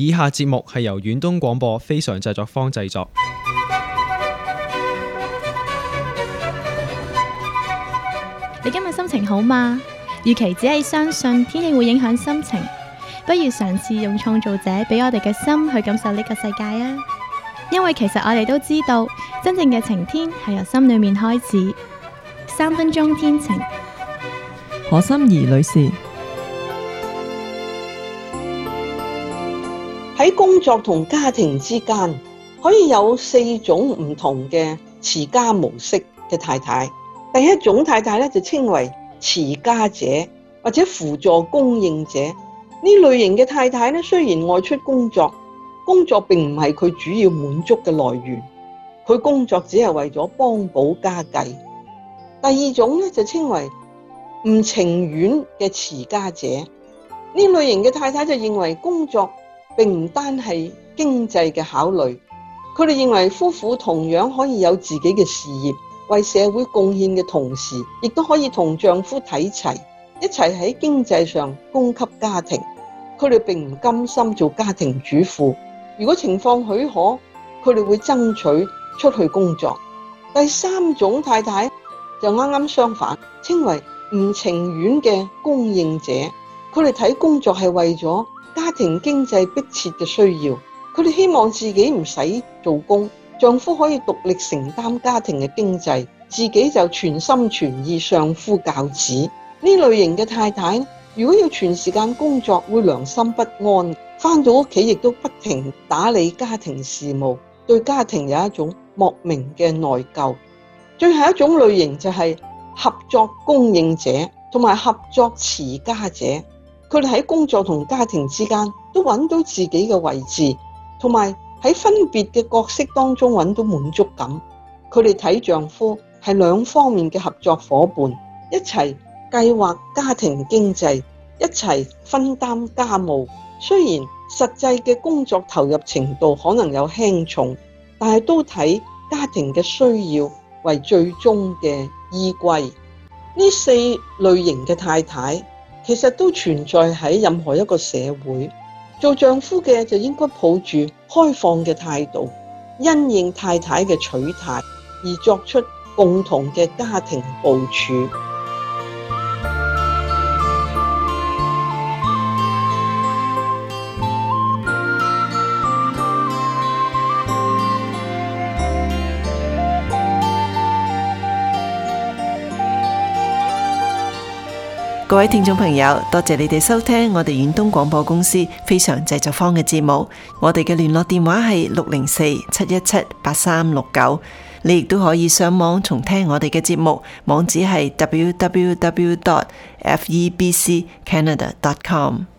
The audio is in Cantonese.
以下節目係由遠東廣播非常製作坊製作。 你今日心情好嗎？與其只係相信天氣會影響心情，不如嘗試用創造者俾我哋嘅心去感受呢個世界啊！因為其實我哋都知道，真正嘅晴天係由心裏面開始。3分鐘天晴， 何心怡女士。 喺工作同家庭之間，可以有4種唔同嘅持家模式嘅太太。第一種太太咧就稱為持家者或者輔助供應者。呢類型嘅太太咧，雖然外出工作並唔係佢主要滿足嘅來源，佢工作只係為咗幫補家計。第二種咧就稱為唔情願嘅持家者。呢類型嘅太太就認為工作並唔單係經濟嘅考慮，佢哋認為夫婦同樣可以有自己嘅事業，為社會貢獻嘅同時，亦都可以同丈夫睇齊，一齊喺經濟上供給家庭。佢哋並唔甘心做家庭主婦，如果情況許可，佢哋會爭取出去工作。第三種太太就啱啱相反，稱為唔情願嘅供應者。佢哋睇工作係為咗家庭經濟迫切嘅需要，佢哋希望自己唔使做工，丈夫可以獨力承擔家庭嘅經濟，自己就全心全意相夫教子。呢類型嘅太太，如果要全時間工作，會良心不安，返到屋企亦都不停打理家庭事務，對家庭有一種莫名嘅內疚。最後一種類型就係合作供應者同埋合作持家者。佢哋喺工作同家庭之間都揾到自己嘅位置，同埋喺分別嘅角色當中揾到滿足感。佢哋睇丈夫係兩方面嘅合作夥伴，一齊計劃家庭經濟，一齊分擔家務。雖然實際嘅工作投入程度可能有輕重，但係都睇家庭嘅需要為最終嘅依歸。呢4類型嘅太太其實都存在喺任何一個社會。做丈夫嘅就應該抱住開放嘅態度，因應太太嘅取態而作出共同嘅家庭部署。 各位聽眾朋友，多謝你哋收聽我哋遠東廣播公司非常製作坊嘅節目。我哋嘅聯絡電話係604-717-8369。你亦都可以上網重聽我哋嘅節目，網址係www.febccanada.com。